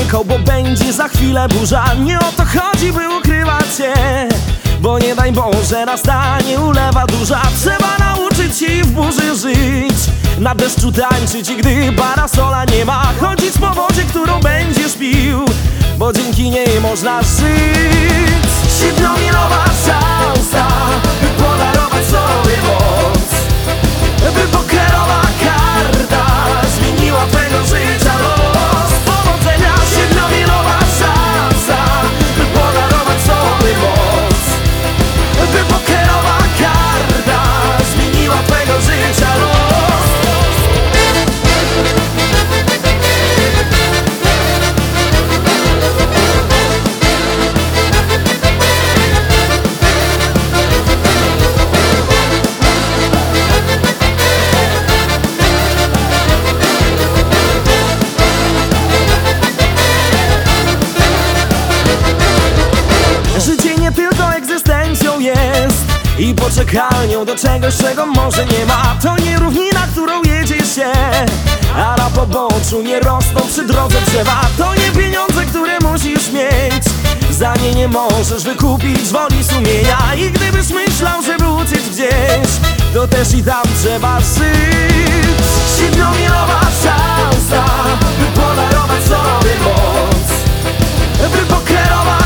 uciekał, bo będzie za chwilę burza. Nie o to chodzi, by ukrywać się, bo nie daj Boże nastanie ulewa duża. Trzeba nauczyć się w burzy żyć, na deszczu tańczyć i gdy parasola nie ma, chodzić po wodzie, którą będziesz pił, bo dzięki niej można żyć. 7-milowa szansa, by podarować sobie moc, by pokerowa karta zmieniła twego życia los. Powodzenia, 7-milowa szansa, by podarować sobie moc, by pokerowa karta zmieniła twego życia los. Życie nie tylko egzystencją jest i poczekalnią do czegoś, czego może nie ma. To nie równina, którą jedzie się, a na poboczu nie rosną przy drodze drzewa. To nie pieniądze, które musisz mieć, za nie nie możesz wykupić woli sumienia. I gdybyś myślał, żeby uciec gdzieś, to też i tam trzeba żyć. 7-milowa szansa, by podarować sobie moc, by pokierować